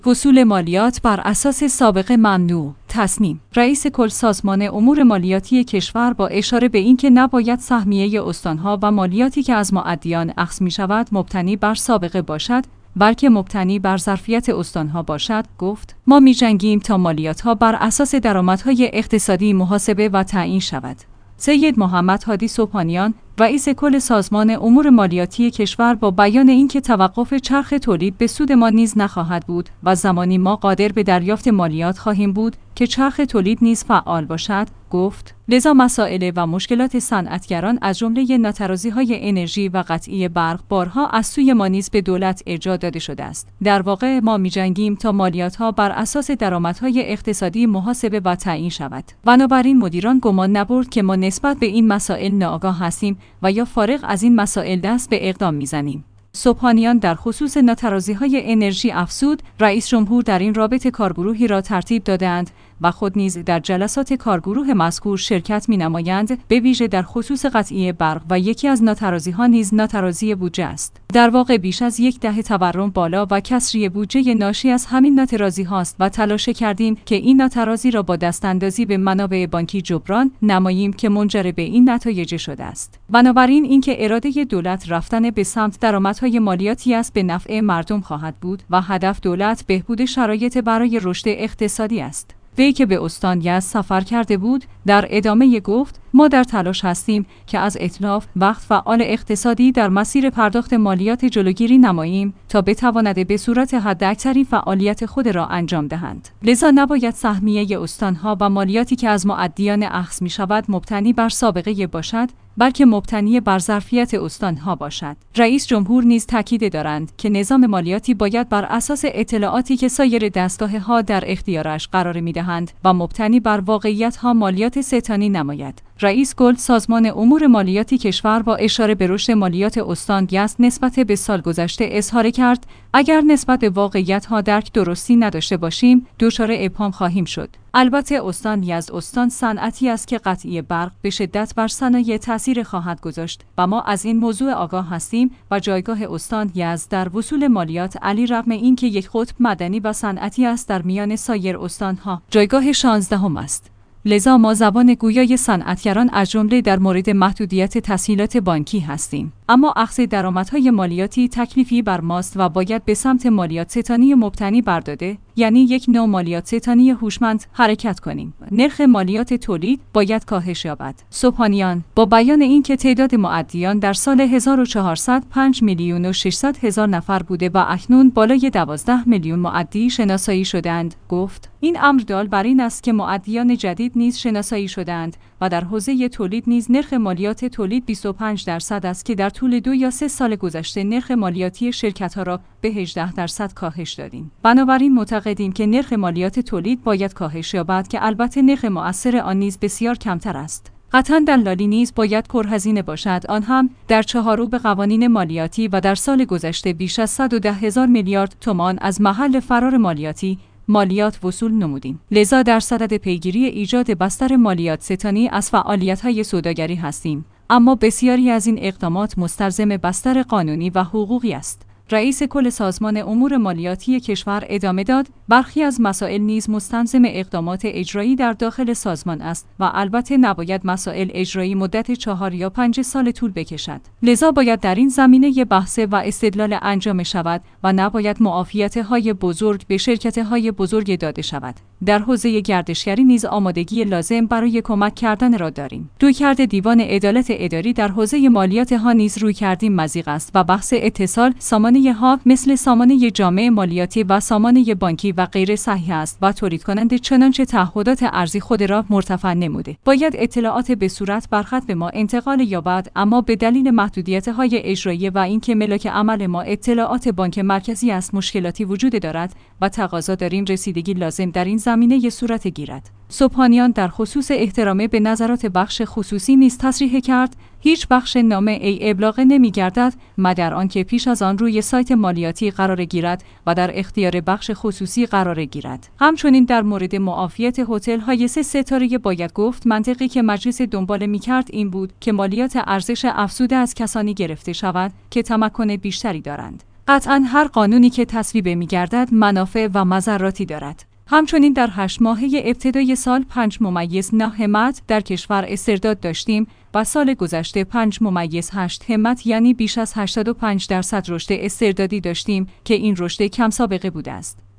وصول مالیات بر اساس سابقه ممنوع. تصمیم رئیس کل سازمان امور مالیاتی کشور با اشاره به اینکه نباید سهمیه استانها و مالیاتی که از مؤدیان اخذ می‌شود مبتنی بر سابقه باشد، بلکه مبتنی بر ظرفیت استانها باشد، گفت: ما می‌جنگیم تا مالیات‌ها بر اساس درآمدهای اقتصادی محاسبه و تعیین شود. سید محمد هادی سبحانیان، رئیس کل سازمان امور مالیاتی کشور، با بیان اینکه توقف چرخ تولید به سود ما نیز نخواهد بود و زمانی ما قادر به دریافت مالیات خواهیم بود که چرخ تولید نیز فعال باشد، گفت: لذا مسائل و مشکلات صنعتگران از جمله ناترازی‌های انرژی و قطعی برق بارها از سوی ما نیز به دولت ارجاع داده شده است. در واقع ما می‌جنگیم تا مالیات‌ها بر اساس درآمدهای اقتصادی محاسبه و تعیین شود. بنابراین مدیران گمان نبرد که ما نسبت به این مسائل ناآگاه هستیم و یا فارغ از این مسائل دست به اقدام می‌زنیم. سبحانیان در خصوص ناترازی‌های انرژی افزود: رئیس جمهور در این رابطه کارگروهی را ترتیب داده‌اند و خود نیز در جلسات کارگروه مذکور شرکت می‌نمایند، به ویژه در خصوص قطعی برق و یکی از ناترازی‌ها نیز ناترازی بودجه است. در واقع بیش از 10 دهه تورم بالا و کسری بودجه ناشی از همین ناترازی‌هاست و تلاش کردیم که این ناترازی را با دستاندازی به منابع بانکی جبران نماییم که منجر به این نتایج شده است. بنابراین اینکه اراده دولت رفتن به سمت درآمدهای مالیاتی است به نفع مردم خواهد بود و هدف دولت بهبود شرایط برای رشد اقتصادی است. وی که به استان یزد سفر کرده بود، در ادامه گفت: ما در تلاش هستیم که از اتلاف وقت فعال اقتصادی در مسیر پرداخت مالیات جلوگیری نماییم تا بتواند به صورت حداکثری فعالیت خود را انجام دهند. لذا نباید سهمیه استانها و مالیاتی که از مؤدیان اخذ می شود مبتنی بر سابقه باشد، بلکه مبتنی بر ظرفیت استانها باشد. رئیس جمهور نیز تاکید دارند که نظام مالیاتی باید بر اساس اطلاعاتی که سایر دستگاه‌ها در اختیارش قرار می‌دهند و مبتنی بر واقعیت‌ها مالیات ستانی نماید. رئیس کل سازمان امور مالیاتی کشور با اشاره به رشد مالیات استان یزد نسبت به سال گذشته اظهار کرد: اگر نسبت به واقعیت‌ها درک درستی نداشته باشیم، دچار ابهام خواهیم شد. البته استان یزد استان صنعتی است که قطعی برق به شدت بر صنایع تأثیر خواهد گذاشت و ما از این موضوع آگاه هستیم و جایگاه استان یزد در وصول مالیات علیرغم اینکه یک قطب مدنی و صنعتی است در میان سایر استان‌ها جایگاه 16ام است. لذا ما زبان گویای صنعتگران از جمله در مورد محدودیت تسهیلات بانکی هستیم. اما اخذ درآمدهای مالیاتی تکلیفی بر ماست و باید به سمت مالیات ستانی مبتنی بر داده، یعنی یک نوع مالیات ستانی هوشمند حرکت کنیم. نرخ مالیات تولید باید کاهش یابد. سبحانیان با بیان اینکه تعداد مؤدیان در سال 1400 5,600,000 نفر بوده و اکنون بالای 12 میلیون مؤدی شناسایی شدند، گفت: این امر دال بر این است که مؤدیان جدید نیز شناسایی شدند و در حوزه تولید نیز نرخ مالیات تولید 25% است که در طول 2 یا 3 سال گذشته نرخ مالیاتی شرکت‌ها را به 18% کاهش دادیم. بنابراین معتقدیم که نرخ مالیات تولید باید کاهش یابد که البته نرخ مؤثر آن نیز بسیار کمتر است. قطعاً دلالی نیز باید پرهزینه باشد، آن هم در چهارچوب قوانین مالیاتی و در سال گذشته بیش از 110,000 میلیارد تومان از محل فرار مالیاتی مالیات وصول نمودیم. لذا در صدد پیگیری ایجاد بستر مالیات ستانی از فعالیت‌های سوداگری هستیم، اما بسیاری از این اقدامات مستلزم بستر قانونی و حقوقی است. رئیس کل سازمان امور مالیاتی کشور ادامه داد: برخی از مسائل نیز مستلزم اقدامات اجرایی در داخل سازمان است و البته نباید مسائل اجرایی مدت 4 یا 5 سال طول بکشد. لذا باید در این زمینه بحث و استدلال انجام شود و نباید معافیت‌های بزرگ به شرکت‌های بزرگ داده شود. در حوزه گردشگری نیز آمادگی لازم برای کمک کردن را داریم. رویکرد دیوان عدالت اداری در حوزه مالیات ها نیز رویکردی مضیق است و بحث اتصال سامانه ها مثل سامانه جامع مالیاتی و سامانه بانکی و غیر صحیح است و تولید کننده چنانچه تعهدات ارزی خود را مرتفع نموده. باید اطلاعات به صورت برخط به ما انتقال یابد، اما به دلیل محدودیت‌های اجرایی و اینکه ملاک عمل ما اطلاعات بانک مرکزی است مشکلاتی وجود دارد و تقاضا داریم رسیدگی لازم در این زمینه صورت گیرد. سبحانیان در خصوص احترام به نظرات بخش خصوصی نیز تصریح کرد: هیچ بخش نامه ای ابلاغ نمی‌گردد مگر آنکه پیش از آن روی سایت مالیاتی قرار گیرد و در اختیار بخش خصوصی قرار گیرد. همچنین در مورد معافیت هتل‌های 3 ستاره باید گفت منطقی که مجلس دنبال می‌کرد این بود که مالیات ارزش افزوده از کسانی گرفته شود که تمکن بیشتری دارند. قطعاً هر قانونی که تصویب می‌گردد منافع و مضراتی دارد. همچنین در 8 ماهه ابتدای سال 5.9 همت در کشور استرداد داشتیم و سال گذشته 5.8 همت یعنی بیش از 85% رشد استردادی داشتیم که این رشد کم سابقه بوده است.